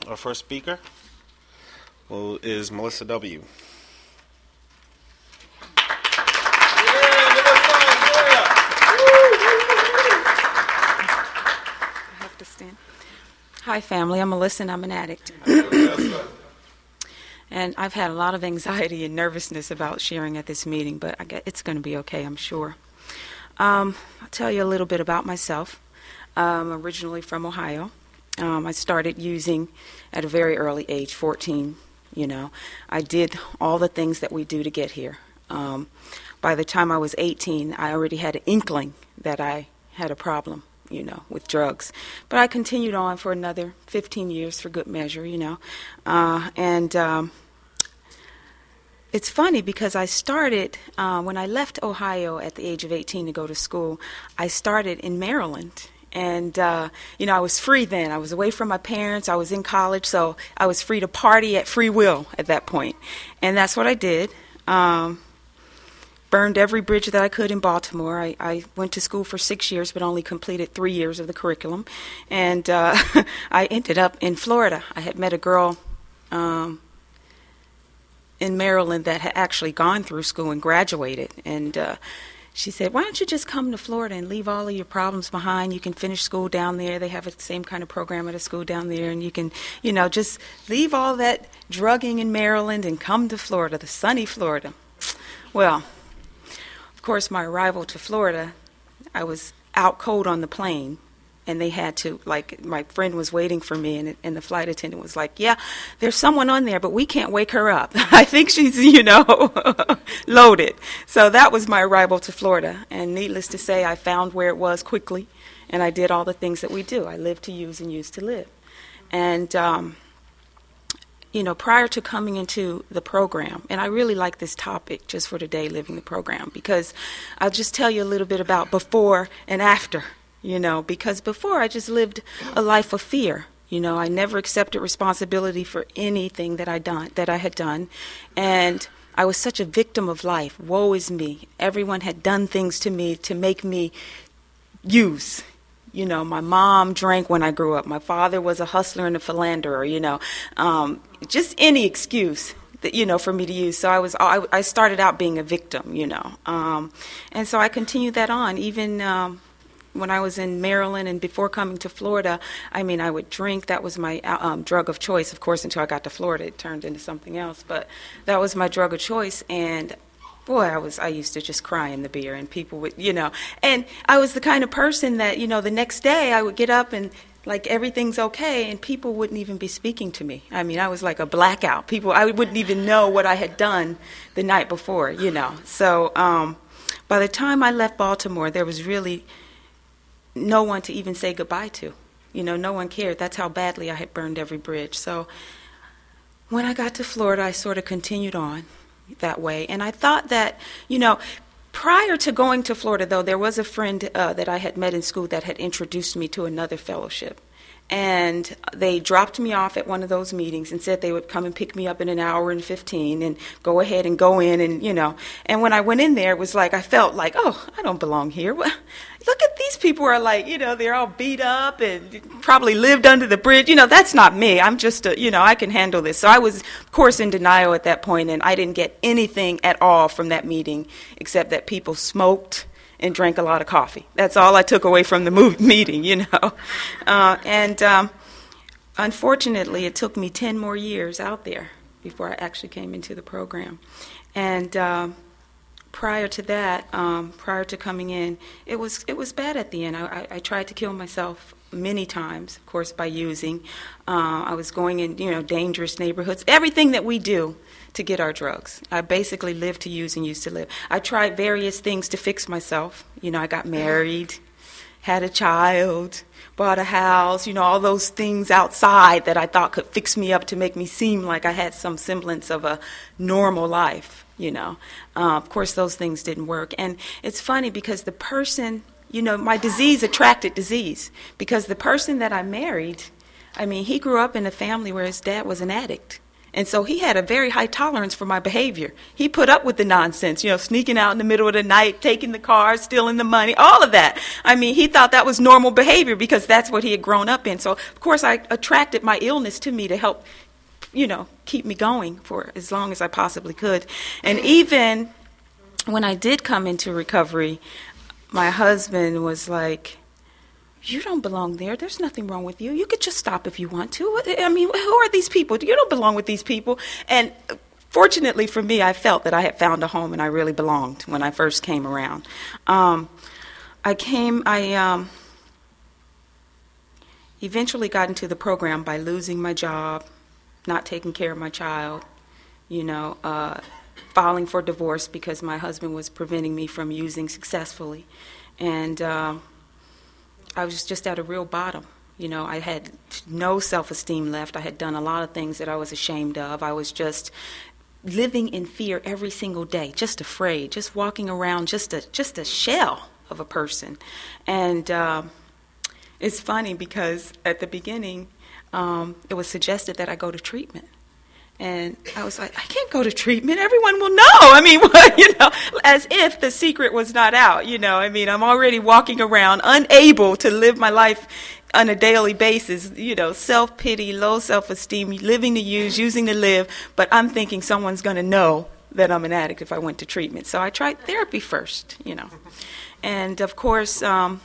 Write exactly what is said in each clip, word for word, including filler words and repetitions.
Our first speaker well, is Melissa W. I have to stand. Hi, family. I'm Melissa, and I'm an addict. And I've had a lot of anxiety and nervousness about sharing at this meeting, but I get it's going to be okay, I'm sure. Um, I'll tell you a little bit about myself. I'm originally from Ohio. Um, I started using at a very early age, fourteen, you know. I did all the things that we do to get here. Um, by the time I was eighteen, I already had an inkling that I had a problem, you know, with drugs. But I continued on for another fifteen years for good measure, you know. Uh, and um, it's funny because I started, uh, when I left Ohio at the age of eighteen to go to school, I started in Maryland. And, uh, you know, I was free then. I was away from my parents. I was in college, so I was free to party at free will at that point. And that's what I did. Um, burned every bridge that I could in Baltimore. I, I went to school for six years, but only completed three years of the curriculum. And uh, I ended up in Florida. I had met a girl um, in Maryland that had actually gone through school and graduated. And uh, she said, why don't you just come to Florida and leave all of your problems behind? You can finish school down there. They have the same kind of program at a school down there. And you can, you know, just leave all that drugging in Maryland and come to Florida, the sunny Florida. Well, of course, my arrival to Florida, I was out cold on the plane. And they had to, like, my friend was waiting for me, and, and the flight attendant was like, yeah, there's someone on there, but we can't wake her up. I think she's, you know, loaded. So that was my arrival to Florida. And needless to say, I found where it was quickly, and I did all the things that we do. I lived to use and used to live. And, um, you know, prior to coming into the program, and I really like this topic just for today, living the program, because I'll just tell you a little bit about before and after. You know, because before I just lived a life of fear. You know, I never accepted responsibility for anything that I done that I had done, and I was such a victim of life. Woe is me. Everyone had done things to me to make me use. You know, my mom drank when I grew up. My father was a hustler and a philanderer. You know, um, just any excuse that, you know, for me to use. So I was, I, I started out being a victim. You know, um, and so I continued that on even. Um, When I was in Maryland and before coming to Florida, I mean, I would drink. That was my um, drug of choice, of course, until I got to Florida. It turned into something else. But that was my drug of choice. And, boy, I was I used to just cry in the beer. And people would, you know. And I was the kind of person that, you know, the next day I would get up and, like, everything's okay. And people wouldn't even be speaking to me. I mean, I was like a blackout. People, I wouldn't even know what I had done the night before, you know. So um, by the time I left Baltimore, there was really no one to even say goodbye to. You know, no one cared. That's how badly I had burned every bridge. So when I got to Florida, I sort of continued on that way. And I thought that, you know, prior to going to Florida, though, there was a friend uh, that I had met in school that had introduced me to another fellowship. And they dropped me off at one of those meetings and said they would come and pick me up in an hour and fifteen and go ahead and go in and, you know. And when I went in there, it was like I felt like, oh, I don't belong here. Well, look at these people are like, you know, they're all beat up and probably lived under the bridge. You know, that's not me. I'm just, a, you know, I can handle this. So I was, of course, in denial at that point, and I didn't get anything at all from that meeting except that people smoked and drank a lot of coffee. That's all I took away from the move, meeting, you know. Uh, and um, unfortunately, it took me ten more years out there before I actually came into the program. And um, prior to that, um, prior to coming in, it was it was bad at the end. I, I, I tried to kill myself many times, of course, by using. Uh, I was going in, you know, dangerous neighborhoods. Everything that we do to get our drugs. I basically lived to use and used to live. I tried various things to fix myself. You know, I got married, had a child, bought a house, you know, all those things outside that I thought could fix me up to make me seem like I had some semblance of a normal life, you know. Uh, of course, those things didn't work. And it's funny because the person, you know, my disease attracted disease because the person that I married, I mean, he grew up in a family where his dad was an addict. And so he had a very high tolerance for my behavior. He put up with the nonsense, you know, sneaking out in the middle of the night, taking the car, stealing the money, all of that. I mean, he thought that was normal behavior because that's what he had grown up in. So, of course, I attracted my illness to me to help, you know, keep me going for as long as I possibly could. And even when I did come into recovery, my husband was like, you don't belong there. There's nothing wrong with you. You could just stop if you want to. I mean, who are these people? You don't belong with these people. And fortunately for me, I felt that I had found a home and I really belonged when I first came around. Um, I came, I um, eventually got into the program by losing my job, not taking care of my child, you know, uh, filing for divorce because my husband was preventing me from using successfully. And um, I was just at a real bottom. You know, I had no self-esteem left. I had done a lot of things that I was ashamed of. I was just living in fear every single day, just afraid, just walking around, just a just a shell of a person. And um, it's funny because at the beginning, um, it was suggested that I go to treatment. And I was like, I can't go to treatment. Everyone will know. I mean, you know, as if the secret was not out. You know, I mean, I'm already walking around unable to live my life on a daily basis, you know, self-pity, low self-esteem, living to use, using to live. But I'm thinking someone's going to know that I'm an addict if I went to treatment. So I tried therapy first, you know. And, of course, um,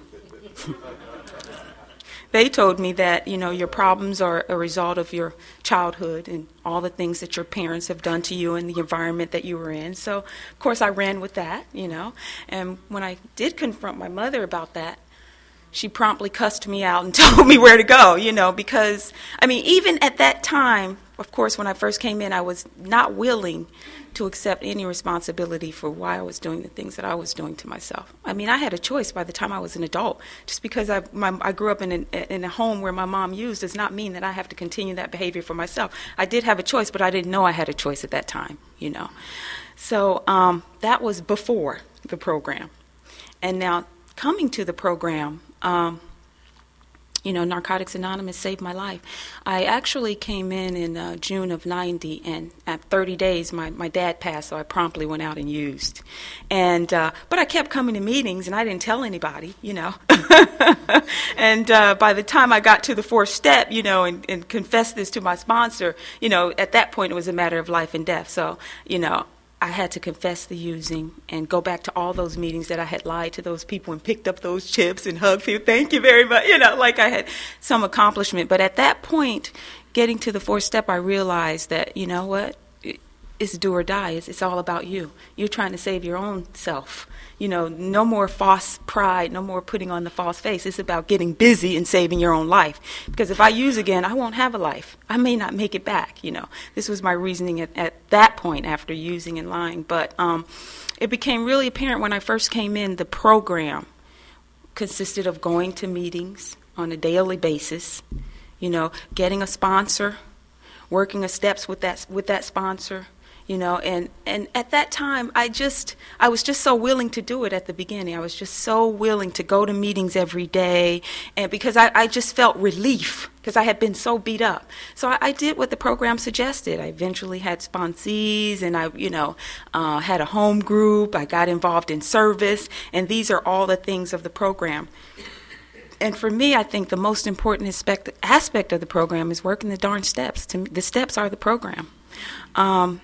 they told me that, you know, your problems are a result of your childhood and all the things that your parents have done to you and the environment that you were in. So, of course, I ran with that, you know. And when I did confront my mother about that, she promptly cussed me out and told me where to go, you know, because, I mean, even at that time, of course, when I first came in, I was not willing to accept any responsibility for why I was doing the things that I was doing to myself. I mean, I had a choice by the time I was an adult. Just because I, my, I grew up in, an, in a home where my mom used does not mean that I have to continue that behavior for myself. I did have a choice, but I didn't know I had a choice at that time, you know. So um, that was before the program. And now coming to the program, um, you know, Narcotics Anonymous saved my life. I actually came in in uh, June of ninety, and at thirty days, my, my dad passed, so I promptly went out and used. And uh, but I kept coming to meetings, and I didn't tell anybody, you know. And uh, by the time I got to the fourth step, you know, and, and confessed this to my sponsor, you know, at that point it was a matter of life and death. So, you know, I had to confess the using and go back to all those meetings that I had lied to those people and picked up those chips and hugged people. Thank you very much. You know, like I had some accomplishment. But at that point, getting to the fourth step, I realized that, you know what, it's do or die. It's, it's all about you. You're trying to save your own self. You know, no more false pride, no more putting on the false face. It's about getting busy and saving your own life. Because if I use again, I won't have a life. I may not make it back, you know. This was my reasoning at, at that point after using and lying. But um, it became really apparent when I first came in, the program consisted of going to meetings on a daily basis, you know, getting a sponsor, working the steps with that with that sponsor. You know, and, and at that time, I just, I was just so willing to do it at the beginning. I was just so willing to go to meetings every day, and because I, I just felt relief, because I had been so beat up. So I, I did what the program suggested. I eventually had sponsees, and I, you know, uh, had a home group. I got involved in service, and these are all the things of the program. And for me, I think the most important aspect, aspect of the program is working the darn steps. To me, the steps are the program. Um,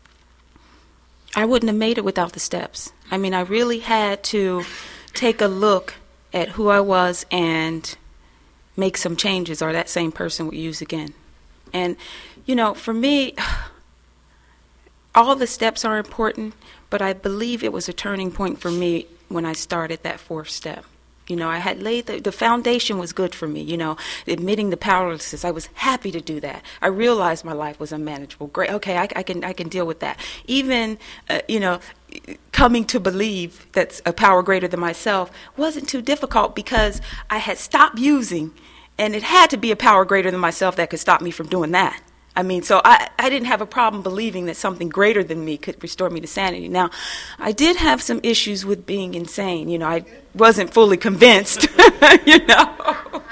I wouldn't have made it without the steps. I mean, I really had to take a look at who I was and make some changes, or that same person would use again. And, you know, for me, all the steps are important, but I believe it was a turning point for me when I started that fourth step. You know, I had laid the, the foundation was good for me, you know, admitting the powerlessness. I was happy to do that. I realized my life was unmanageable. Great. Okay, I, I can I can deal with that. Even, uh, you know, coming to believe that's a power greater than myself wasn't too difficult because I had stopped using, and it had to be a power greater than myself that could stop me from doing that. I mean, so I, I didn't have a problem believing that something greater than me could restore me to sanity. Now, I did have some issues with being insane. You know, I wasn't fully convinced, you know.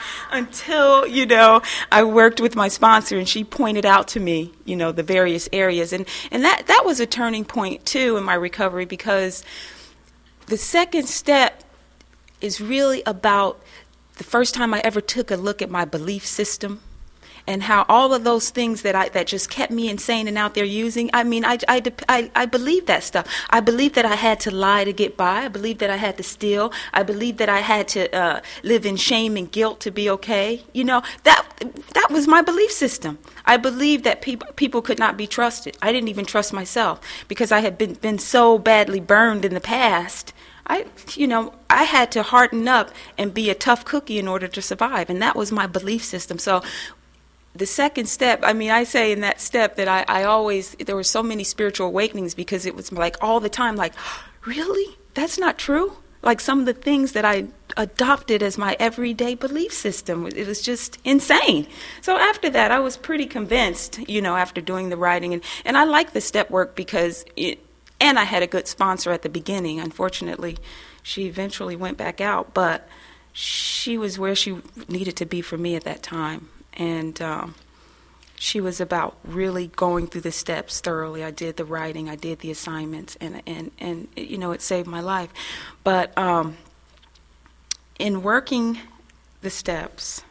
until, you know, I worked with my sponsor and she pointed out to me, you know, the various areas. And, and that, that was a turning point, too, in my recovery, because the second step is really about the first time I ever took a look at my belief system and how all of those things that I that just kept me insane and out there using. I mean, I, I, I, I believed that stuff. I believed that I had to lie to get by. I believed that I had to steal. I believed that I had to uh, live in shame and guilt to be okay. You know, that that was my belief system. I believed that people people could not be trusted. I didn't even trust myself because I had been, been so badly burned in the past. I, you know, I had to harden up and be a tough cookie in order to survive, and that was my belief system. So the second step, I mean, I say in that step that I, I always, there were so many spiritual awakenings because it was like all the time, like, really? That's not true? Like some of the things that I adopted as my everyday belief system, it was just insane. So after that, I was pretty convinced, you know, after doing the writing, and, and I like the step work because it, and I had a good sponsor at the beginning. Unfortunately, she eventually went back out, but she was where she needed to be for me at that time. And um, she was about really going through the steps thoroughly. I did the writing, I did the assignments, and, and, and you know, it saved my life. But um, in working the steps,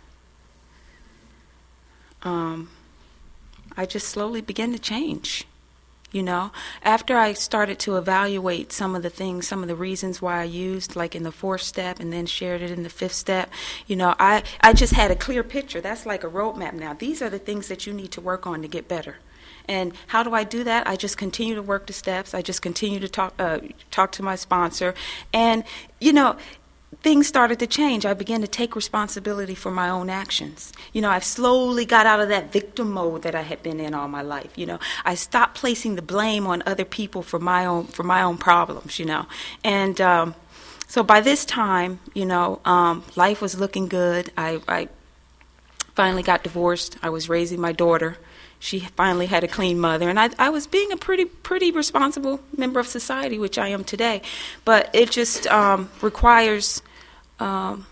um, I just slowly began to change. You know, after I started to evaluate some of the things, some of the reasons why I used, like in the fourth step and then shared it in the fifth step, you know, I, I just had a clear picture. That's like a roadmap now. These are the things that you need to work on to get better. And how do I do that? I just continue to work the steps. I just continue to talk, uh, talk to my sponsor. And, you know, things started to change. I began to take responsibility for my own actions. You know, I've slowly got out of that victim mode that I had been in all my life. You know, I stopped placing the blame on other people for my own for my own problems. You know, and um, so by this time, you know, um, life was looking good. I, I finally got divorced. I was raising my daughter. She finally had a clean mother, and I, I was being a pretty, pretty responsible member of society, which I am today. But it just um, requires um,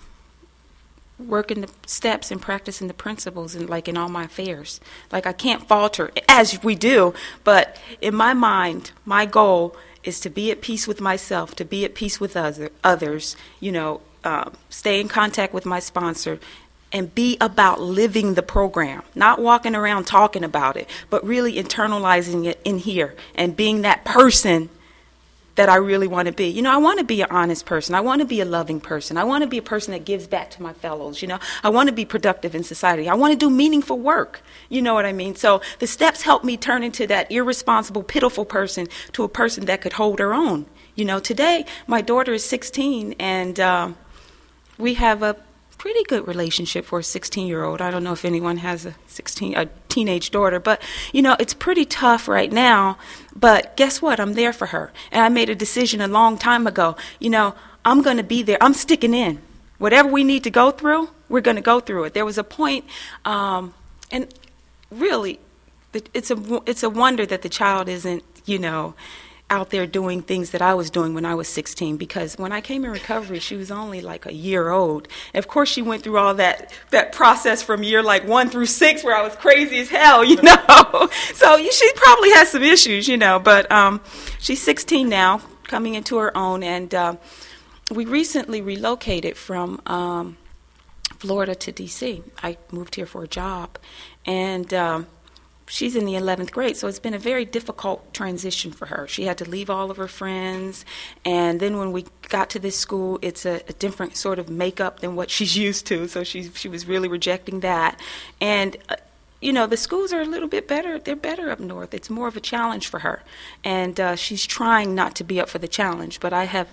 working the steps and practicing the principles, and like in all my affairs. Like I can't falter, as we do. But in my mind, my goal is to be at peace with myself, to be at peace with other, others. You know, uh, stay in contact with my sponsor. And be about living the program, not walking around talking about it, but really internalizing it in here and being that person that I really want to be. You know, I want to be an honest person. I want to be a loving person. I want to be a person that gives back to my fellows. You know, I want to be productive in society. I want to do meaningful work. You know what I mean? So the steps help me turn into that irresponsible, pitiful person to a person that could hold her own. You know, today my daughter is sixteen, and um, we have a pretty good relationship for a sixteen-year-old. I don't know if anyone has a sixteen, a teenage daughter, but you know, it's pretty tough right now. But guess what? I'm there for her, and I made a decision a long time ago. You know, I'm going to be there. I'm sticking in. Whatever we need to go through, we're going to go through it. There was a point, um, and really, it's a it's a wonder that the child isn't, you know, out there doing things that I was doing when I was sixteen, because when I came in recovery, she was only like a year old. And of course, she went through all that that process from year like one through six where I was crazy as hell, you know. So she probably has some issues, you know, but um, she's sixteen now, coming into her own, and uh, we recently relocated from um, Florida to D C. I moved here for a job, and um, she's in the eleventh grade, so it's been a very difficult transition for her. She had to leave all of her friends, and then when we got to this school, it's a, a different sort of makeup than what she's used to, so she she was really rejecting that. And, uh, you know, the schools are a little bit better. They're better up north. It's more of a challenge for her, and uh, she's trying not to be up for the challenge, but I have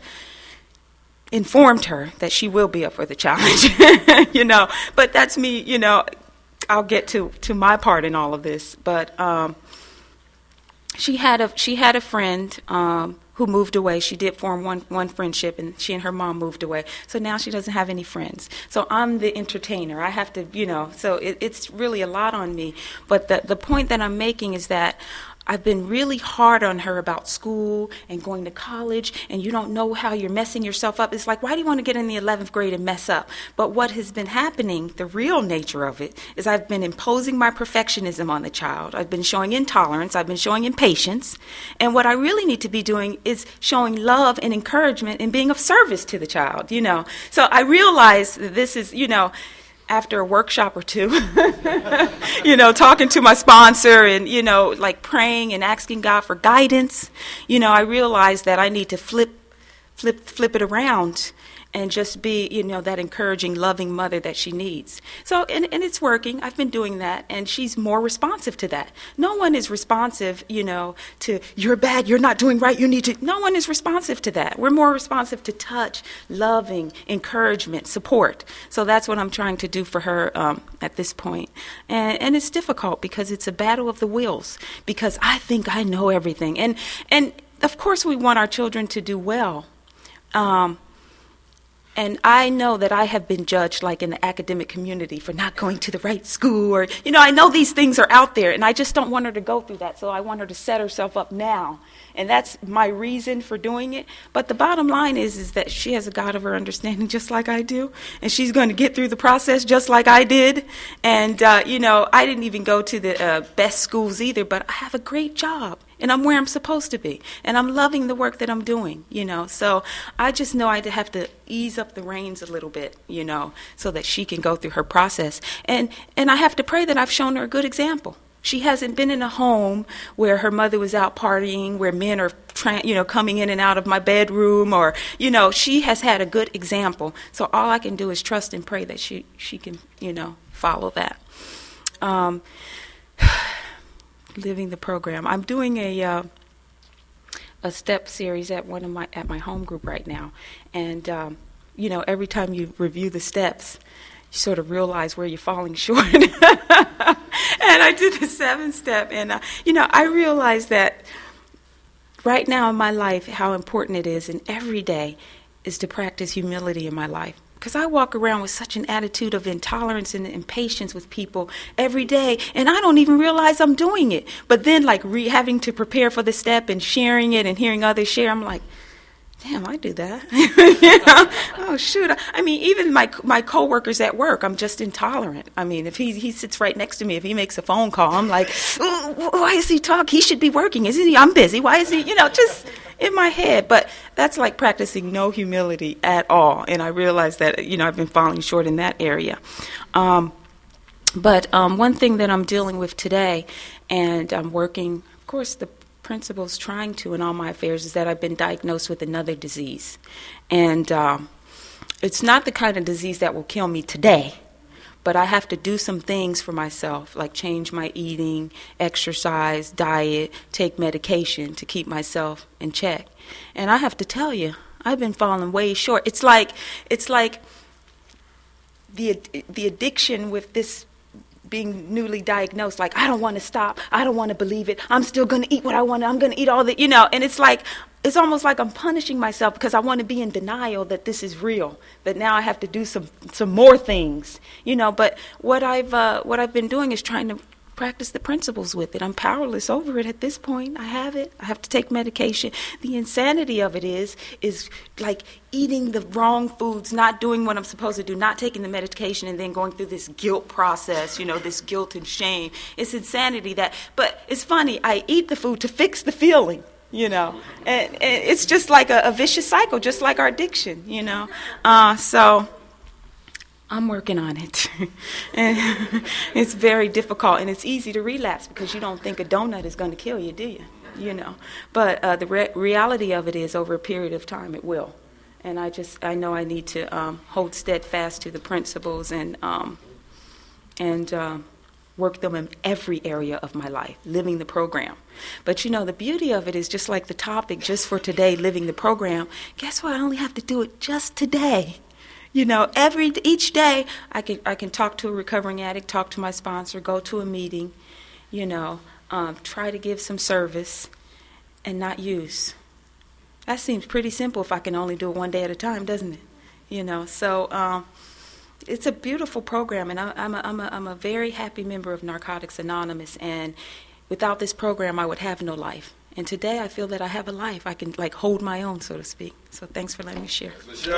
informed her that she will be up for the challenge, you know. But that's me, you know. I'll get to, to my part in all of this, but um, she had a she had a friend um, who moved away. She did form one one friendship, and she and her mom moved away. So now she doesn't have any friends. So I'm the entertainer. I have to, you know. So it, it's really a lot on me. But the the point that I'm making is that I've been really hard on her about school and going to college, and you don't know how you're messing yourself up. It's like, why do you want to get in the eleventh grade and mess up? But what has been happening, the real nature of it, is I've been imposing my perfectionism on the child. I've been showing intolerance. I've been showing impatience. And what I really need to be doing is showing love and encouragement and being of service to the child, you know. So I realize that this is, you know, after a workshop or two, you know, talking to my sponsor and, you know, like praying and asking God for guidance, you know, I realized that I need to flip, flip, flip it around and just be, you know, that encouraging, loving mother that she needs. So, and, and it's working. I've been doing that, and she's more responsive to that. No one is responsive, you know, to, you're bad, you're not doing right, you need to. No one is responsive to that. We're more responsive to touch, loving, encouragement, support. So that's what I'm trying to do for her um, at this point. And, and it's difficult because it's a battle of the wills, because I think I know everything. And, and of course we want our children to do well. Um, And I know that I have been judged, like in the academic community, for not going to the right school. Or, you know, I know these things are out there, and I just don't want her to go through that. So I want her to set herself up now. And that's my reason for doing it. But the bottom line is, is that she has a God of her understanding just like I do. And she's going to get through the process just like I did. And, uh, you know, I didn't even go to the uh, best schools either, but I have a great job. And I'm where I'm supposed to be. And I'm loving the work that I'm doing, you know. So I just know I have to ease up the reins a little bit, you know, so that she can go through her process. And and I have to pray that I've shown her a good example. She hasn't been in a home where her mother was out partying, where men are, tra- you know, coming in and out of my bedroom, or, you know, she has had a good example. So all I can do is trust and pray that she, she can, you know, follow that. Um Living the program. I'm doing a uh, a step series at one of my at my home group right now, and um, you know, every time you review the steps, you sort of realize where you're falling short. And I did the seventh step, and uh, you know, I realized that right now in my life, how important it is, and every day, is to practice humility in my life. Because I walk around with such an attitude of intolerance and impatience with people every day, and I don't even realize I'm doing it. But then, like, re- having to prepare for the step and sharing it and hearing others share, I'm like, damn, I do that. You know? Oh, shoot. I mean, even my my coworkers at work, I'm just intolerant. I mean, if he he sits right next to me, if he makes a phone call, I'm like, why is he talking? He should be working. Isn't he? I'm busy. Why is he, you know, just in my head. But that's like practicing no humility at all. And I realize that, you know, I've been falling short in that area. Um, but um, one thing that I'm dealing with today, and I'm working, of course, the principles trying to in all my affairs, is that I've been diagnosed with another disease. And um, it's not the kind of disease that will kill me today, but I have to do some things for myself, like change my eating, exercise, diet, take medication to keep myself in check. And I have to tell you, I've been falling way short. It's like it's like the the addiction with this being newly diagnosed. Like, I don't want to stop. I don't want to believe it. I'm still going to eat what I want. I'm going to eat all the, you know. And it's like, it's almost like I'm punishing myself because I want to be in denial that this is real. But now I have to do some some more things, you know. But what I've uh, what I've been doing is trying to practice the principles with it. I'm powerless over it at this point. I have it. I have to take medication. The insanity of it is, is like eating the wrong foods, not doing what I'm supposed to do, not taking the medication, and then going through this guilt process, you know, this guilt and shame. It's insanity that, but it's funny, I eat the food to fix the feeling, you know, and, and it's just like a, a vicious cycle, just like our addiction, you know. Uh, so I'm working on it. And it's very difficult, and it's easy to relapse because you don't think a donut is going to kill you, do you? You know. But uh, the re- reality of it is, over a period of time, it will. And I just, I know I need to um, hold steadfast to the principles and um, and uh, work them in every area of my life, living the program. But you know, the beauty of it is, just like the topic, just for today, living the program. Guess what? I only have to do it just today. You know, every each day I can I can talk to a recovering addict, talk to my sponsor, go to a meeting, you know, um, try to give some service, and not use. That seems pretty simple if I can only do it one day at a time, doesn't it? You know, so um, it's a beautiful program, and I, I'm a, I'm a I'm a very happy member of Narcotics Anonymous, and without this program, I would have no life. And today, I feel that I have a life. I can, like, hold my own, so to speak. So thanks for letting me share. Sure.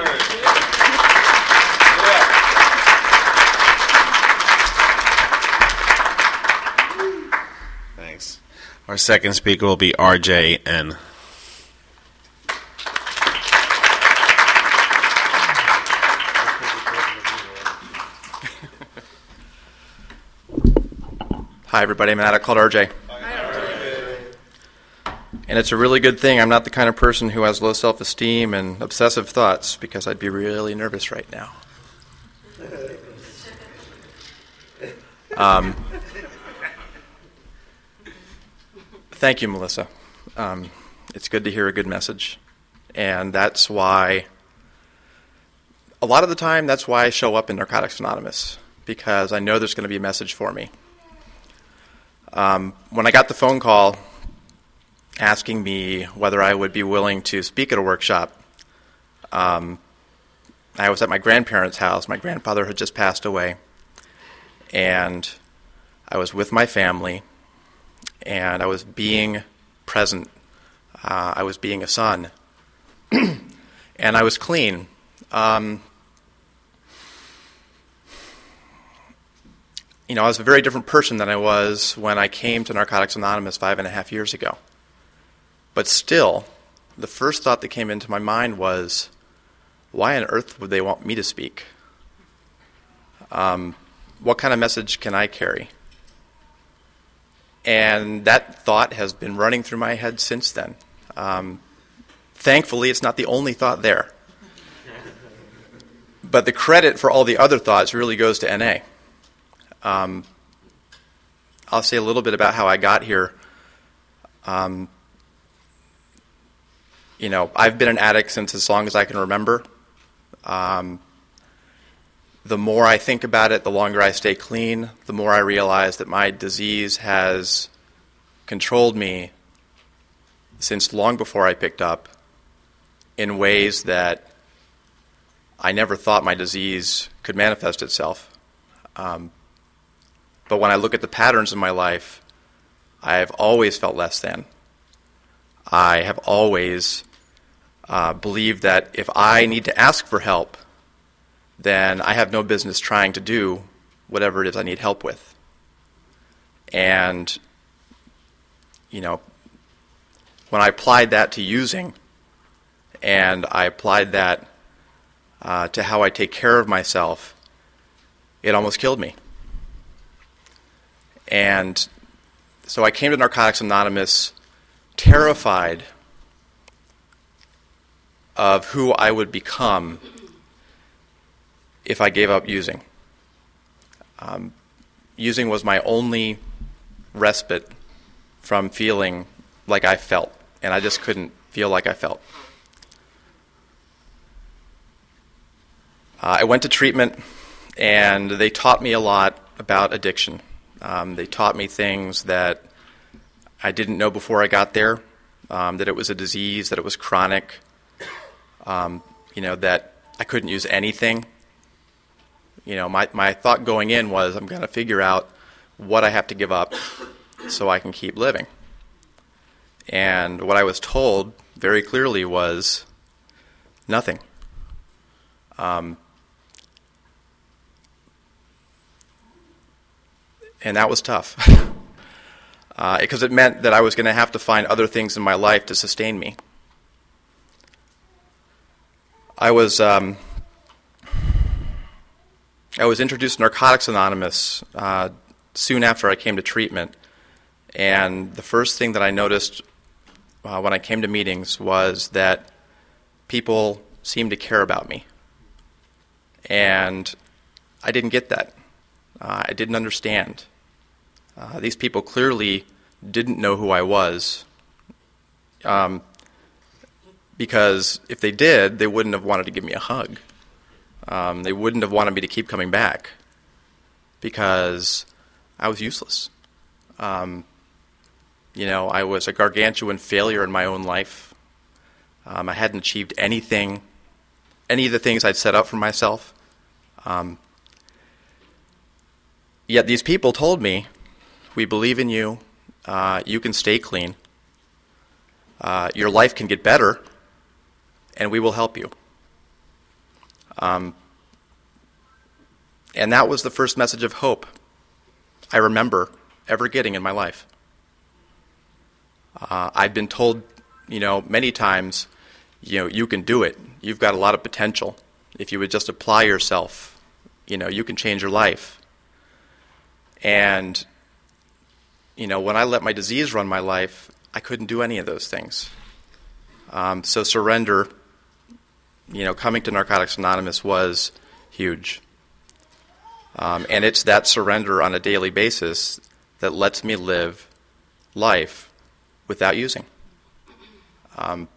Thanks. Our second speaker will be R J N. Hi, everybody. I'm an addict called R J. And it's a really good thing I'm not the kind of person who has low self-esteem and obsessive thoughts, because I'd be really nervous right now. Um, thank you, Melissa. Um, it's good to hear a good message. And that's why, a lot of the time, that's why I show up in Narcotics Anonymous, because I know there's going to be a message for me. Um, when I got the phone call asking me whether I would be willing to speak at a workshop, um, I was at my grandparents' house. My grandfather had just passed away, and I was with my family, and I was being present. Uh, I was being a son, and I was clean. Um, you know, I was a very different person than I was when I came to Narcotics Anonymous five and a half years ago. But still, the first thought that came into my mind was, why on earth would they want me to speak? Um, what kind of message can I carry? And that thought has been running through my head since then. Um, thankfully, it's not the only thought there. But the credit for all the other thoughts really goes to N A. Um, I'll say a little bit about how I got here. Um, you know, I've been an addict since as long as I can remember. Um, the more I think about it, the longer I stay clean, the more I realize that my disease has controlled me since long before I picked up in ways that I never thought my disease could manifest itself. Um, but when I look at the patterns in my life, I have always felt less than. I have always uh, believed that if I need to ask for help, then I have no business trying to do whatever it is I need help with. And, you know, when I applied that to using, and I applied that uh, to how I take care of myself, it almost killed me. And so I came to Narcotics Anonymous terrified of who I would become if I gave up using. Um, using was my only respite from feeling like I felt, and I just couldn't feel like I felt. Uh, I went to treatment, and they taught me a lot about addiction. Um, they taught me things that I didn't know before I got there, um, that it was a disease, that it was chronic, um, you know, that I couldn't use anything. You know, my, my thought going in was, I'm going to figure out what I have to give up so I can keep living. And what I was told very clearly was nothing. Um, and that was tough. uh, because it meant that I was going to have to find other things in my life to sustain me. I was... Um, I was introduced to Narcotics Anonymous uh, soon after I came to treatment, and the first thing that I noticed uh, when I came to meetings was that people seemed to care about me, and I didn't get that. Uh, I didn't understand. Uh, these people clearly didn't know who I was, um, because if they did, they wouldn't have wanted to give me a hug. Um, they wouldn't have wanted me to keep coming back because I was useless. Um, you know, I was a gargantuan failure in my own life. Um, I hadn't achieved anything, any of the things I'd set up for myself. Um, yet these people told me, we believe in you. uh, you can stay clean. Uh, your life can get better, and we will help you. Um, and that was the first message of hope I remember ever getting in my life. Uh, I've been told, you know, many times, you know, you can do it. You've got a lot of potential. If you would just apply yourself, you know, you can change your life. And, you know, when I let my disease run my life, I couldn't do any of those things. Um, so surrender, you know, coming to Narcotics Anonymous was huge. Um, and it's that surrender on a daily basis that lets me live life without using. Um,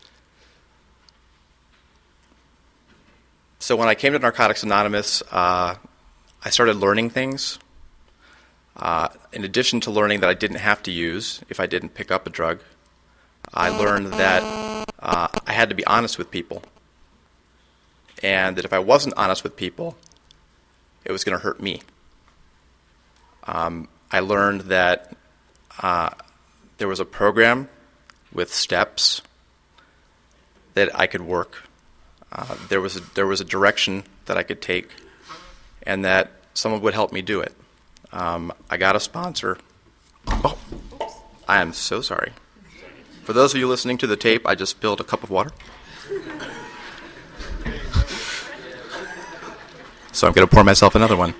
so when I came to Narcotics Anonymous, uh, I started learning things. Uh, in addition to learning that I didn't have to use if I didn't pick up a drug, I learned that uh, I had to be honest with people. And that if I wasn't honest with people, it was going to hurt me. Um, I learned that uh, there was a program with steps that I could work. Uh, there was a, there was a direction that I could take, and that someone would help me do it. Um, I got a sponsor. Oh, I am so sorry. For those of you listening to the tape, I just spilled a cup of water. So I'm going to pour myself another one.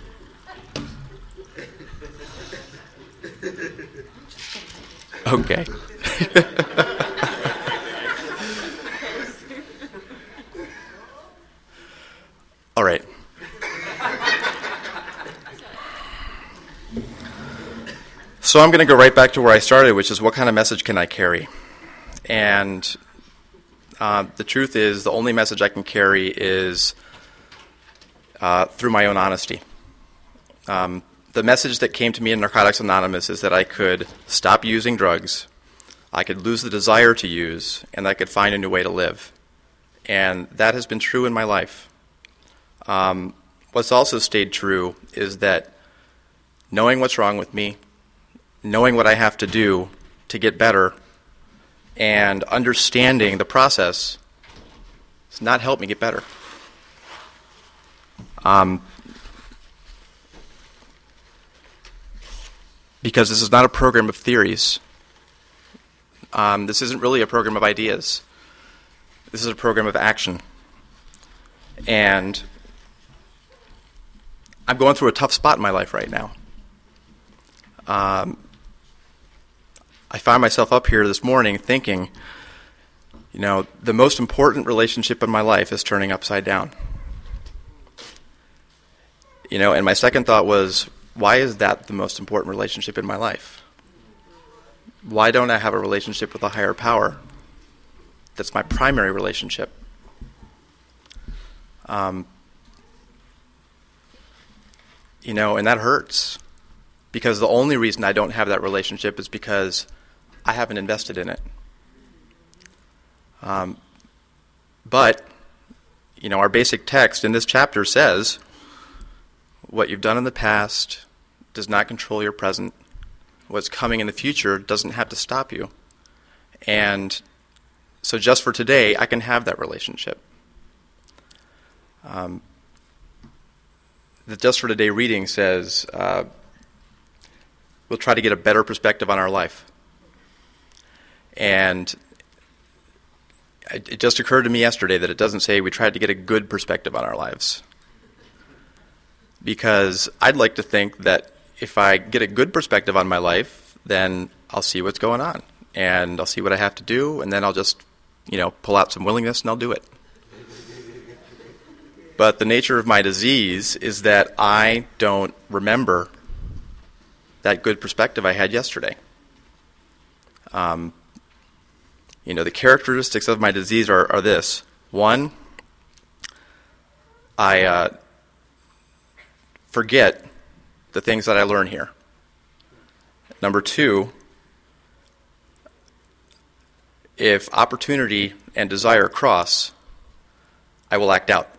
Okay. All right. So I'm going to go right back to where I started, which is what kind of message can I carry? And uh, the truth is, the only message I can carry is uh, through my own honesty. Um, the message that came to me in Narcotics Anonymous is that I could stop using drugs, I could lose the desire to use, and I could find a new way to live. And that has been true in my life. Um, what's also stayed true is that knowing what's wrong with me, knowing what I have to do to get better, and understanding the process has not helped me get better. Um, because this is not a program of theories. Um, this isn't really a program of ideas. This is a program of action. And I'm going through a tough spot in my life right now. Um, I found myself up here this morning thinking, you know, the most important relationship in my life is turning upside down. You know, and my second thought was, why is that the most important relationship in my life? Why don't I have a relationship with a higher power that's my primary relationship? Um, you know, and that hurts. Because the only reason I don't have that relationship is because I haven't invested in it. Um, but, you know, our basic text in this chapter says, what you've done in the past does not control your present. What's coming in the future doesn't have to stop you. And so just for today, I can have that relationship. Um, the Just for Today reading says, uh, we'll try to get a better perspective on our life. And it just occurred to me yesterday that it doesn't say we tried to get a good perspective on our lives. Because I'd like to think that if I get a good perspective on my life, then I'll see what's going on. And I'll see what I have to do, and then I'll just, you know, pull out some willingness and I'll do it. But the nature of my disease is that I don't remember that good perspective I had yesterday. Um, you know, the characteristics of my disease are, are this. One, I uh, forget the things that I learn here. Number two, if opportunity and desire cross, I will act out.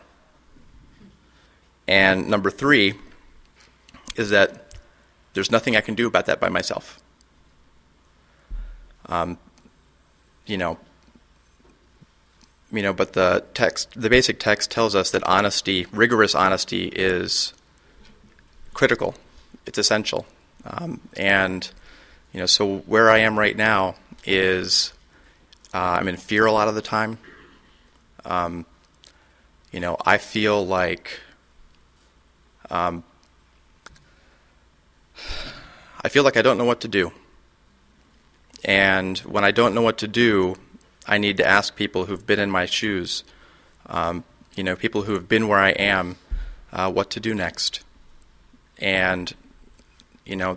And number three is that there's nothing I can do about that by myself. Um, you know, you know, but the text, the basic text tells us that honesty, rigorous honesty, is critical. It's essential. Um, and, you know, so where I am right now is uh, I'm in fear a lot of the time. Um, you know, I feel like um, I feel like I don't know what to do. And when I don't know what to do, I need to ask people who've been in my shoes, um, you know, people who have been where I am, uh, what to do next. And, you know,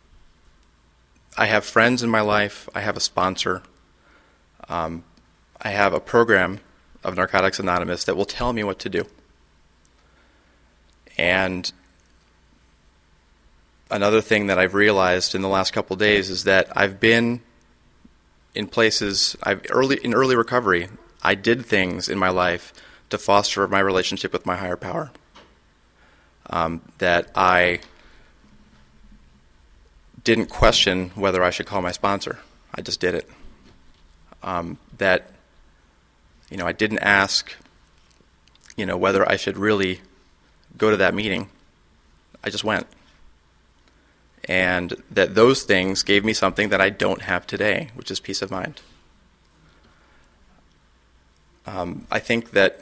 I have friends in my life. I have a sponsor. Um, I have a program of Narcotics Anonymous that will tell me what to do. And another thing that I've realized in the last couple of days is that I've been in places, I've early in early recovery, I did things in my life to foster my relationship with my higher power. Um, that I didn't question whether I should call my sponsor. I just did it. Um, that, you know, I didn't ask, you know, whether I should really go to that meeting. I just went. And that those things gave me something that I don't have today, which is peace of mind. Um, I think that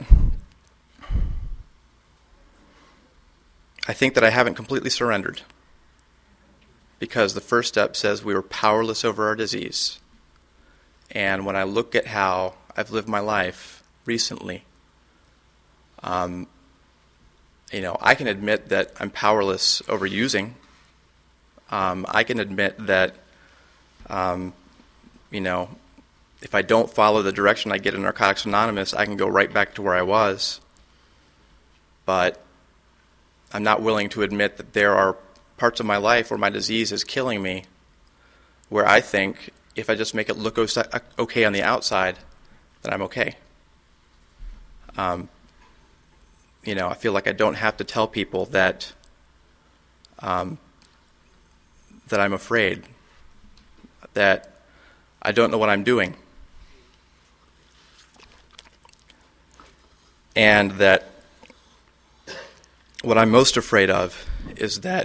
I think that I haven't completely surrendered, because the first step says we were powerless over our disease. And when I look at how I've lived my life recently, um, you know, I can admit that I'm powerless over using. Um, I can admit that, um, you know, if I don't follow the direction I get in Narcotics Anonymous, I can go right back to where I was. But I'm not willing to admit that there are parts of my life where my disease is killing me, where I think if I just make it look okay on the outside, then I'm okay. Um, you know, I feel like I don't have to tell people that um, that I'm afraid, that I don't know what I'm doing, and that what I'm most afraid of is that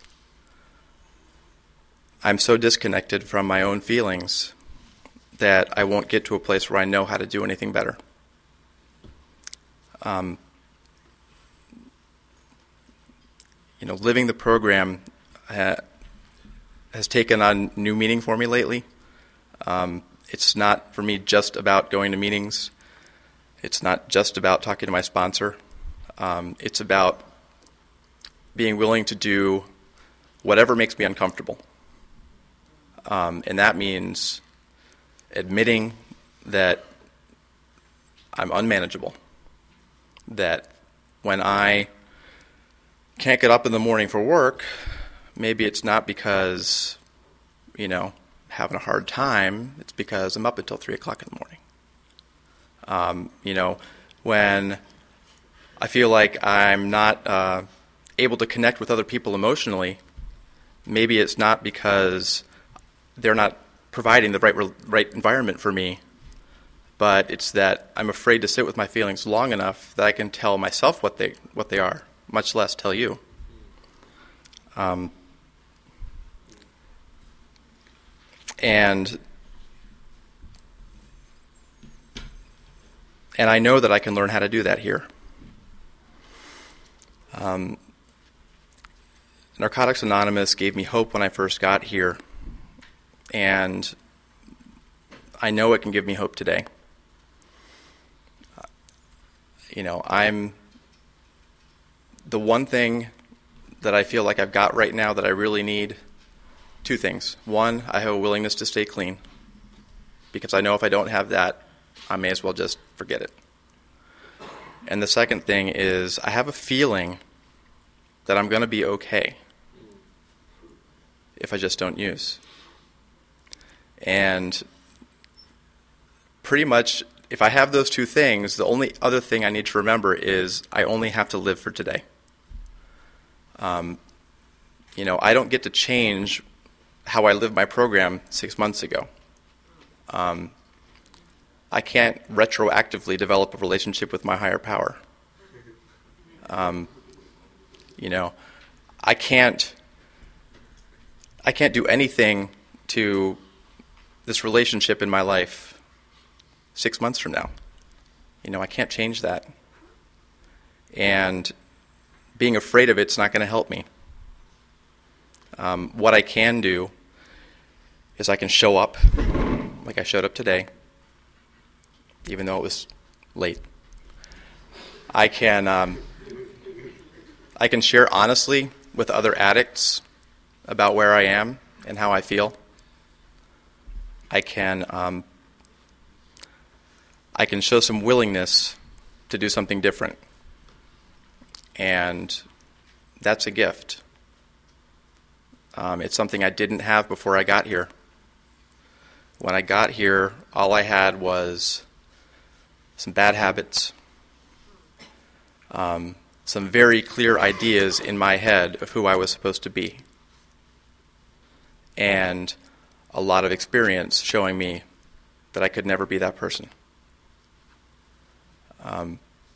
I'm so disconnected from my own feelings that I won't get to a place where I know how to do anything better. Um, you know, living the program ha- has taken on new meaning for me lately. Um, it's not, for me, just about going to meetings. It's not just about talking to my sponsor. Um, it's about being willing to do whatever makes me uncomfortable. Um, and that means admitting that I'm unmanageable, that when I can't get up in the morning for work, maybe it's not because, you know, having a hard time, it's because I'm up until three o'clock in the morning. Um, you know, when I feel like I'm not uh, able to connect with other people emotionally, maybe it's not because they're not providing the right right environment for me, but it's that I'm afraid to sit with my feelings long enough that I can tell myself what they what they are, much less tell you. Um, and and I know that I can learn how to do that here. Um, Narcotics Anonymous gave me hope when I first got here, and I know it can give me hope today. Uh, you know, I'm the one thing that I feel like I've got right now that I really need, two things. One, I have a willingness to stay clean, because I know if I don't have that, I may as well just forget it. And the second thing is I have a feeling that I'm going to be okay if I just don't use. And pretty much, if I have those two things, the only other thing I need to remember is I only have to live for today. Um, you know, I don't get to change how I lived my program six months ago. Um, I can't retroactively develop a relationship with my higher power. Um, you know, I can't. I can't do anything to this relationship in my life six months from now. You know, I can't change that. And being afraid of it's not going to help me. Um, what I can do is I can show up like I showed up today, even though it was late. I can um, I can share honestly with other addicts about where I am and how I feel. I can um, I can show some willingness to do something different. And that's a gift. Um, it's something I didn't have before I got here. When I got here, all I had was some bad habits, um, some very clear ideas in my head of who I was supposed to be, and a lot of experience showing me that I could never be that person. Um,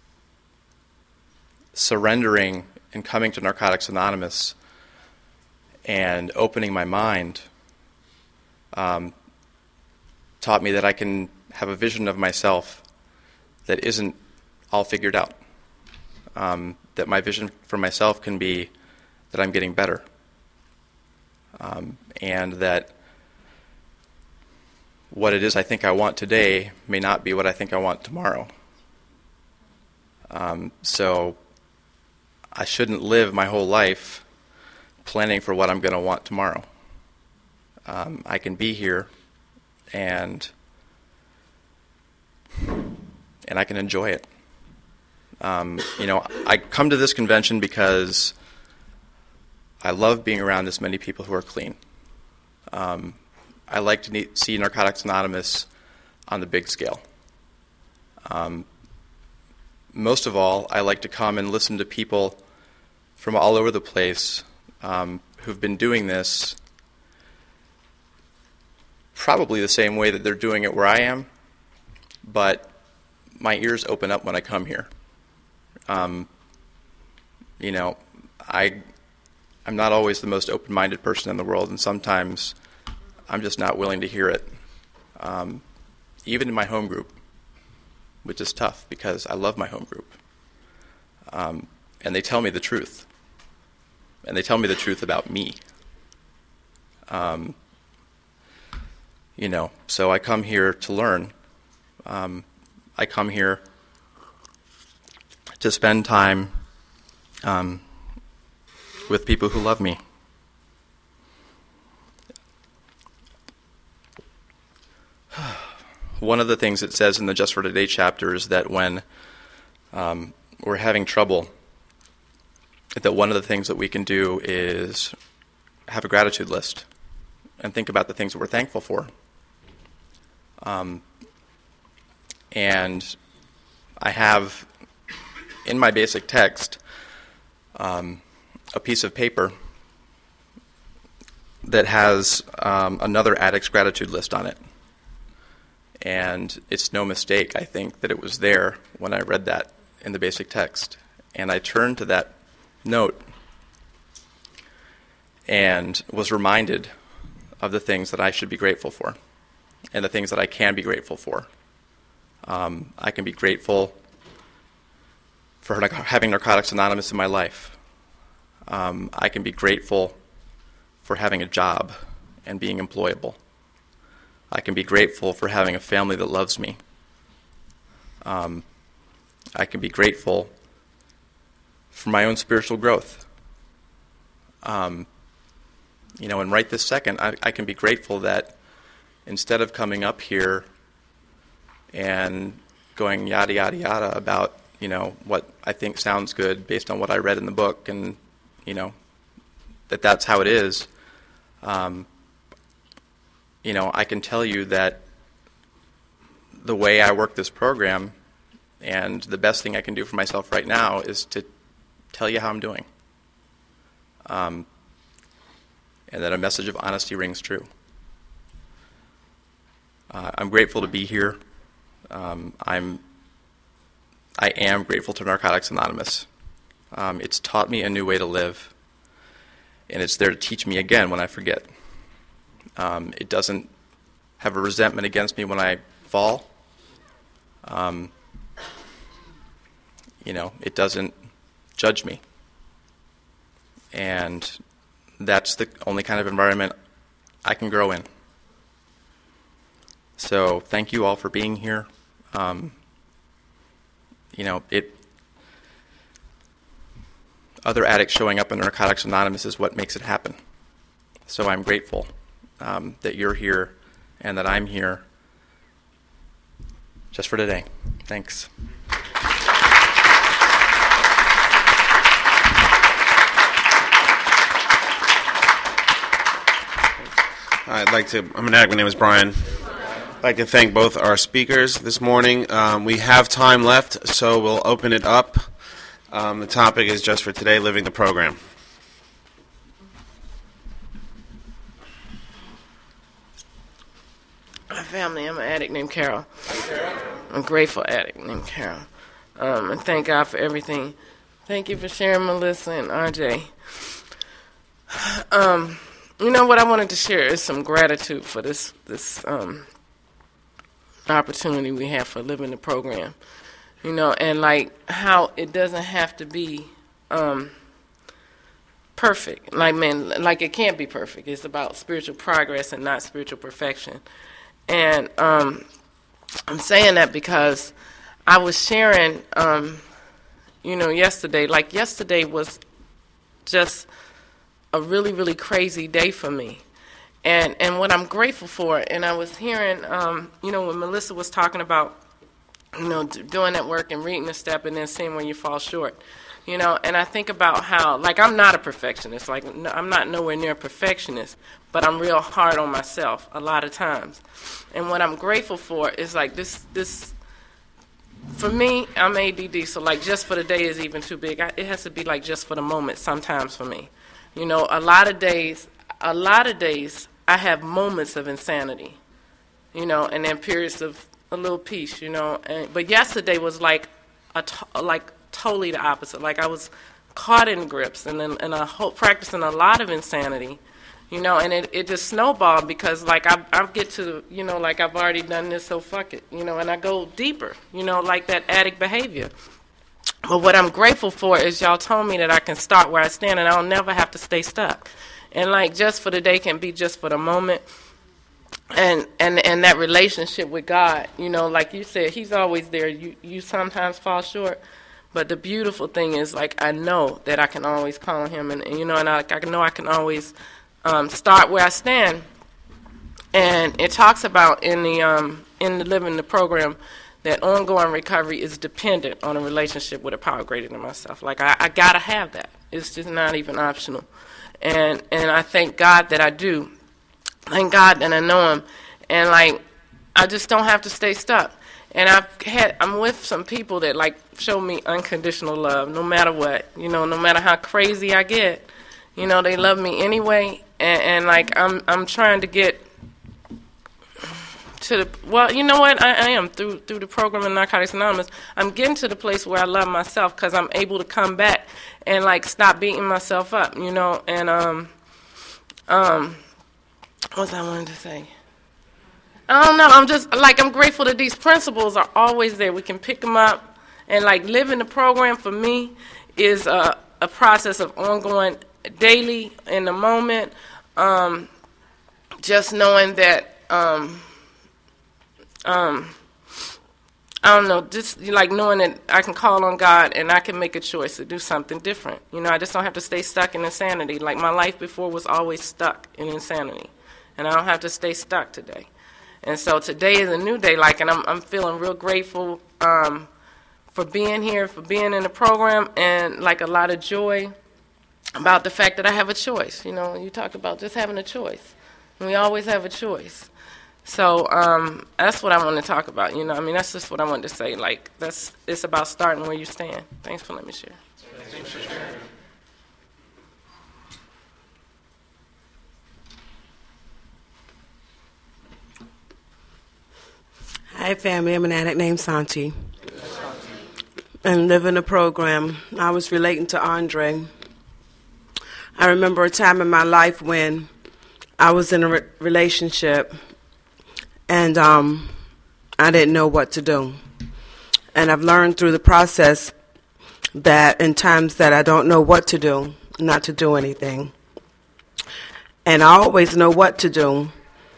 surrendering and coming to Narcotics Anonymous and opening my mind um, taught me that I can have a vision of myself that isn't all figured out. Um, that my vision for myself can be that I'm getting better. Um, and that what it is I think I want today may not be what I think I want tomorrow. Um, so I shouldn't live my whole life planning for what I'm going to want tomorrow. Um, I can be here and and I can enjoy it. Um, you know, I come to this convention because I love being around this many people who are clean. Um, I like to ne- see Narcotics Anonymous on the big scale. Um, most of all, I like to come and listen to people from all over the place um, who've been doing this probably the same way that they're doing it where I am, but my ears open up when I come here. Um, you know, I, I'm not always the most open-minded person in the world, and sometimes I'm just not willing to hear it, um, even in my home group, which is tough because I love my home group. Um, and they tell me the truth. And they tell me the truth about me. Um, you know, so I come here to learn. Um, I come here to spend time um, with people who love me. One of the things it says in the Just for Today chapter is that when um, we're having trouble, that one of the things that we can do is have a gratitude list and think about the things that we're thankful for. Um, and I have in my basic text um, a piece of paper that has um, another addict's gratitude list on it. And it's no mistake, I think, that it was there when I read that in the basic text. And I turned to that note and was reminded of the things that I should be grateful for and the things that I can be grateful for. Um, I can be grateful for having Narcotics Anonymous in my life. Um, I can be grateful for having a job and being employable. I can be grateful for having a family that loves me. Um, I can be grateful for my own spiritual growth. Um, you know, and right this second, I, I can be grateful that instead of coming up here and going yada, yada, yada about, you know, what I think sounds good based on what I read in the book and, you know, that that's how it is, um, you know, I can tell you that the way I work this program and the best thing I can do for myself right now is to tell you how I'm doing. Um, and that a message of honesty rings true. Uh, I'm grateful to be here. Um, I'm, I am grateful to Narcotics Anonymous. Um, it's taught me a new way to live, and it's there to teach me again when I forget. Um, it doesn't have a resentment against me when I fall. Um, you know, it doesn't judge me. And that's the only kind of environment I can grow in. So thank you all for being here. Um, you know, it. Other addicts showing up in Narcotics Anonymous is what makes it happen. So I'm grateful um, that you're here and that I'm here just for today. Thanks. I'd like to, I'm an addict, my name is Brian. I'd like to thank both our speakers this morning. Um, we have time left, so we'll open it up. Um, the topic is just for today, living the program. My family, I'm an addict named Carol. I'm a grateful addict named Carol. Um, and thank God for everything. Thank you for sharing, Melissa and R J. Um, you know what I wanted to share is some gratitude for this this um, opportunity we have for living the program. You know, and like how it doesn't have to be um, perfect. Like, man, like it can't be perfect. It's about spiritual progress and not spiritual perfection. And um, I'm saying that because I was sharing, um, you know, yesterday. Like yesterday was just a really, really crazy day for me. And and what I'm grateful for, and I was hearing, um, you know, when Melissa was talking about, you know, doing that work and reading the step and then seeing when you fall short, you know, and I think about how, like, I'm not a perfectionist. Like, no, I'm not nowhere near a perfectionist, but I'm real hard on myself a lot of times. And what I'm grateful for is, like, this, this for me, I'm A D D, so, like, just for the day is even too big. I, it has to be, like, just for the moment sometimes for me. You know, a lot of days, a lot of days, I have moments of insanity, you know, and then periods of a little peace, you know. And, but yesterday was like a to, like totally the opposite. Like I was caught in grips and then and a whole, practicing a lot of insanity, you know. And it, it just snowballed because like I I get to, you know, like I've already done this, so fuck it, you know. And I go deeper, you know, like that addict behavior. But what I'm grateful for is y'all told me that I can start where I stand and I'll never have to stay stuck. And like just for the day can be just for the moment. And, and and that relationship with God, you know, like you said, he's always there. You you sometimes fall short, but the beautiful thing is, like, I know that I can always call on him, and, and you know, and I, I know I can always um, start where I stand. And it talks about in the um, in the living the program that ongoing recovery is dependent on a relationship with a power greater than myself. Like I, I gotta have that. It's just not even optional. And and I thank God that I do. Thank God that I know him, and like I just don't have to stay stuck. And I've had I'm with some people that like show me unconditional love, no matter what, you know, no matter how crazy I get, you know, they love me anyway. And, and like I'm I'm trying to get to the well, you know what, I, I am through through the program in Narcotics Anonymous. I'm getting to the place where I love myself because I'm able to come back and like stop beating myself up, you know, and um um. What was I wanted to say? I don't know. I'm just, like, I'm grateful that these principles are always there. We can pick them up. And, like, living the program for me is a, a process of ongoing daily in the moment. Um, just knowing that, um, um, I don't know, just, like, knowing that I can call on God and I can make a choice to do something different. You know, I just don't have to stay stuck in insanity. Like, my life before was always stuck in insanity. And I don't have to stay stuck today. And so today is a new day, like, and I'm I'm feeling real grateful um, for being here, for being in the program, and like a lot of joy about the fact that I have a choice. You know, you talked about just having a choice. And we always have a choice. So um, that's what I want to talk about. You know, I mean, that's just what I wanted to say. Like, that's it's about starting where you stand. Thanks for letting me share. Thanks for sharing. Hi, family. I'm an addict named Santi. And living the program. I was relating to Andre. I remember a time in my life when I was in a re- relationship and um, I didn't know what to do. And I've learned through the process that in times that I don't know what to do, not to do anything. And I always know what to do.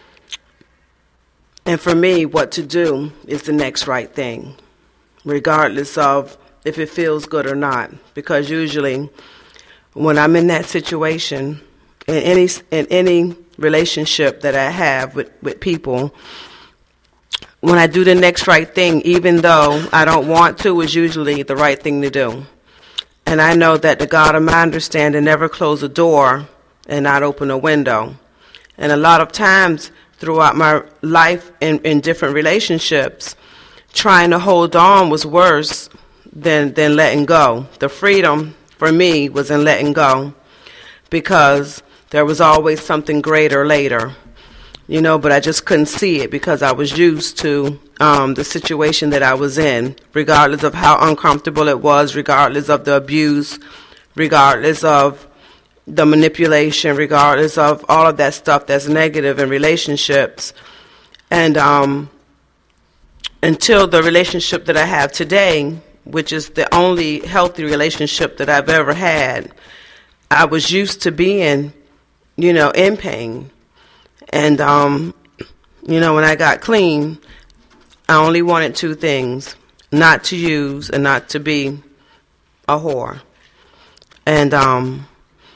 And for me, what to do is the next right thing, regardless of if it feels good or not. Because usually when I'm in that situation, in any in any relationship that I have with, with people, when I do the next right thing, even though I don't want to, is usually the right thing to do. And I know that the God of my understanding never close a door and not open a window. And a lot of times throughout my life in, in different relationships, trying to hold on was worse than, than letting go. The freedom for me was in letting go because there was always something greater later. You know, but I just couldn't see it because I was used to um, the situation that I was in, regardless of how uncomfortable it was, regardless of the abuse, regardless of the manipulation, regardless of all of that stuff that's negative in relationships. And um, until the relationship that I have today, which is the only healthy relationship that I've ever had, I was used to being, you know, in pain. And, um, you know, when I got clean, I only wanted two things, not to use and not to be a whore. And um,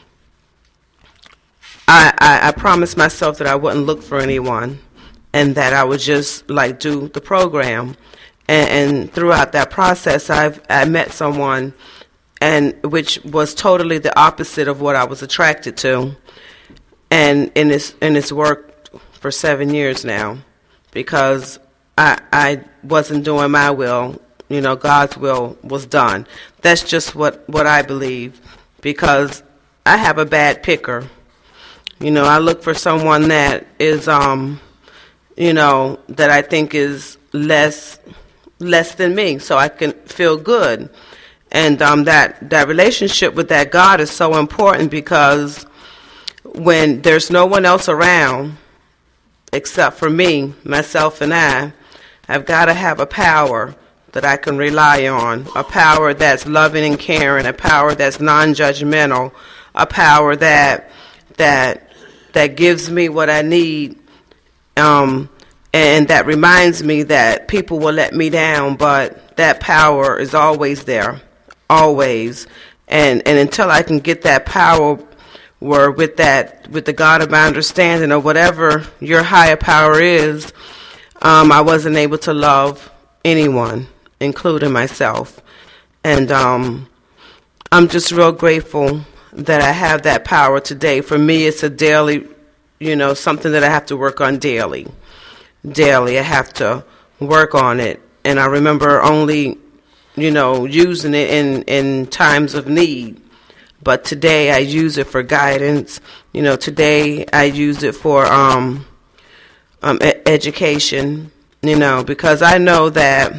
I, I, I promised myself that I wouldn't look for anyone and that I would just, like, do the program. And, and throughout that process, I've I met someone, and which was totally the opposite of what I was attracted to. And in this in it's worked for seven years now, because I I wasn't doing my will, you know, God's will was done. That's just what, what I believe, because I have a bad picker. You know, I look for someone that is, um, you know, that I think is less less than me, so I can feel good. And um, that that relationship with that God is so important, because when there's no one else around except for me, myself, and I, I've got to have a power that I can rely on, a power that's loving and caring, a power that's non-judgmental, a power that that that gives me what I need, um, and that reminds me that people will let me down, but that power is always there, always. And and until I can get that power, where with that, with the God of my understanding, or whatever your higher power is, um, I wasn't able to love anyone, including myself. And um, I'm just real grateful that I have that power today. For me, it's a daily, you know, something that I have to work on daily. Daily, I have to work on it. And I remember only, you know, using it in, in times of need. But today I use it for guidance. You know, today I use it for um, um, e- education, you know, because I know that,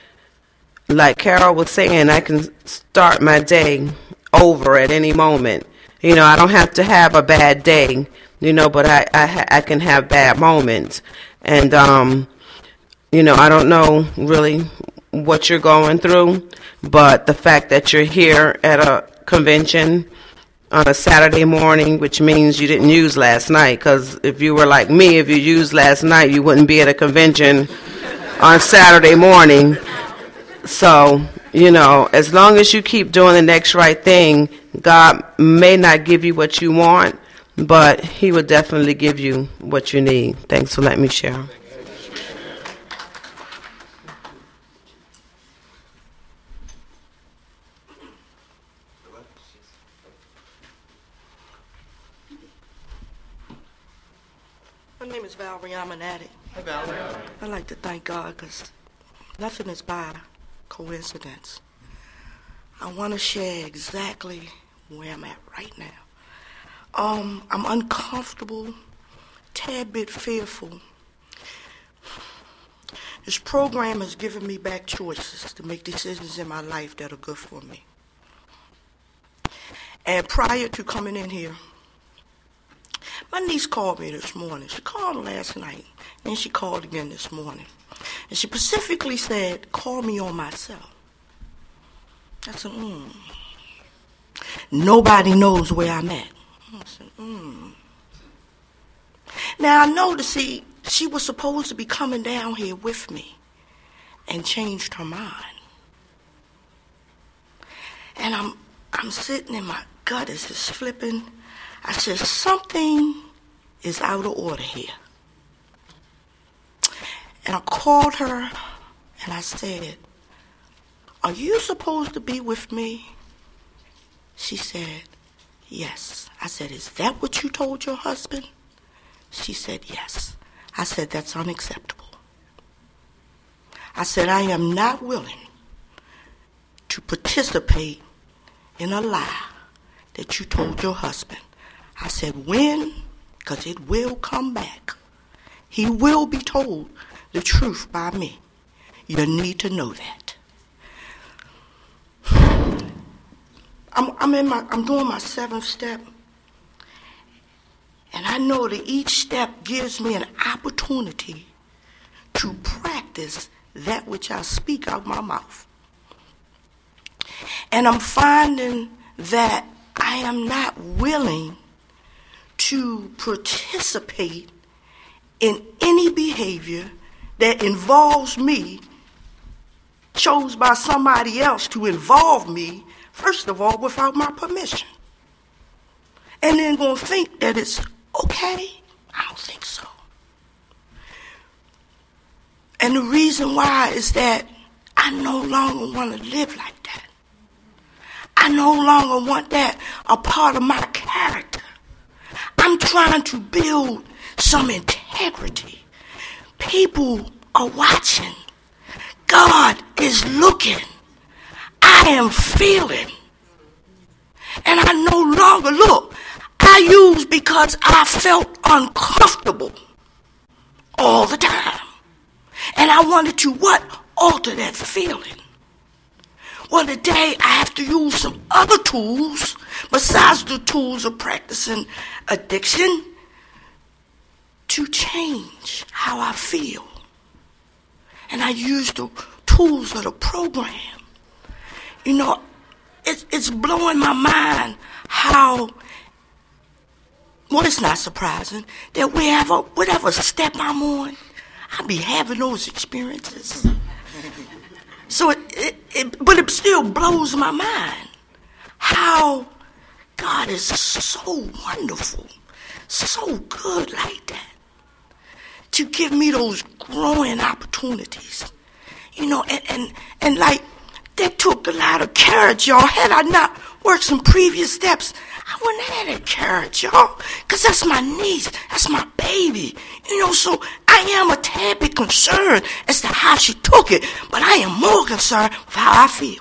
like Carol was saying, I can start my day over at any moment. You know, I don't have to have a bad day, you know, but I, I, ha- I can have bad moments. And, um, you know, I don't know really what you're going through, but the fact that you're here at a convention on a Saturday morning, which means you didn't use last night, because if you were like me, if you used last night, you wouldn't be at a convention on Saturday morning. So, you know, as long as you keep doing the next right thing, God may not give you what you want, but he will definitely give you what you need. Thanks for letting me share. My name is Valerie. I'm an addict. Hi, Valerie. I'd like to thank God, because nothing is by coincidence. I want to share exactly where I'm at right now. Um, I'm uncomfortable, tad bit fearful. This program has given me back choices to make decisions in my life that are good for me. And prior to coming in here, my niece called me this morning. She called last night, and she called again this morning. And she specifically said, call me on my cell. I said, hmm. Nobody knows where I'm at. I said, hmm. Now, I know to see, she was supposed to be coming down here with me and changed her mind. And I'm I'm sitting and my gut is just flipping. I said, something is out of order here. And I called her and I said, are you supposed to be with me? She said, yes. I said, is that what you told your husband? She said, yes. I said, that's unacceptable. I said, I am not willing to participate in a lie that you told your husband. I said, when? Because it will come back. He will be told the truth by me. You need to know that. I'm, I'm in my, I'm doing my seventh step. And I know that each step gives me an opportunity to practice that which I speak out my mouth. And I'm finding that I am not willing to participate in any behavior that involves me, chose by somebody else to involve me, first of all, without my permission. And then gonna think that it's okay? I don't think so. And the reason why is that I no longer want to live like that. I no longer want that a part of my character. I'm trying to build some integrity. People are watching. God is looking. I am feeling. And I no longer look. I use because I felt uncomfortable all the time. And I wanted to what? Alter that feeling. Well, today I have to use some other tools besides the tools of practicing addiction to change how I feel. And I use the tools of the program. You know, it, it's blowing my mind how, well, it's not surprising that wherever, whatever step I'm on, I be having those experiences. So it, it, it, but it still blows my mind how God is so wonderful, so good like that, to give me those growing opportunities. You know, and, and, and like, that took a lot of courage, y'all. Had I not worked some previous steps, I wouldn't have had that courage, y'all. Because that's my niece. That's my baby. You know, so I am a tad bit concerned as to how she took it. But I am more concerned with how I feel.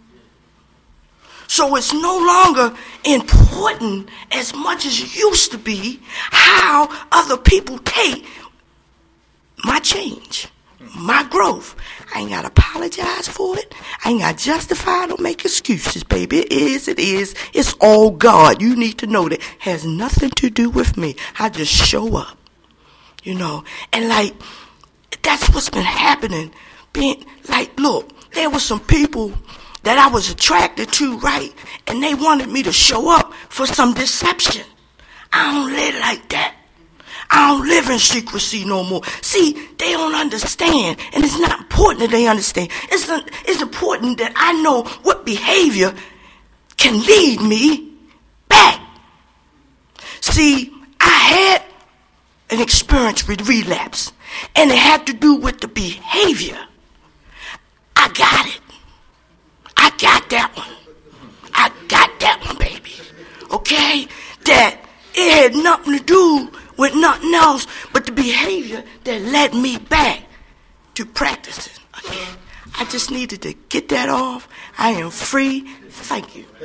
So it's no longer important as much as it used to be how other people take my change, my growth. I ain't got to apologize for it. I ain't got to justify it or make excuses, baby. It is, it is. It's all God. You need to know that it has nothing to do with me. I just show up, you know. And, like, that's what's been happening. Being, like, look, there were some people that I was attracted to, right? And they wanted me to show up for some deception. I don't live like that. I don't live in secrecy no more. See, they don't understand, and it's not important that they understand. It's, it's important that I know what behavior can lead me back. See, I had an experience with relapse, and it had to do with the behavior. I got it. I got that one. I got that one, baby. Okay? That it had nothing to do with nothing else but the behavior that led me back to practicing again. I just needed to get that off. I am free. Thank you.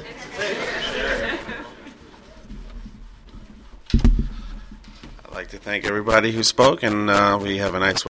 I'd like to thank everybody who spoke, and uh, we have a nice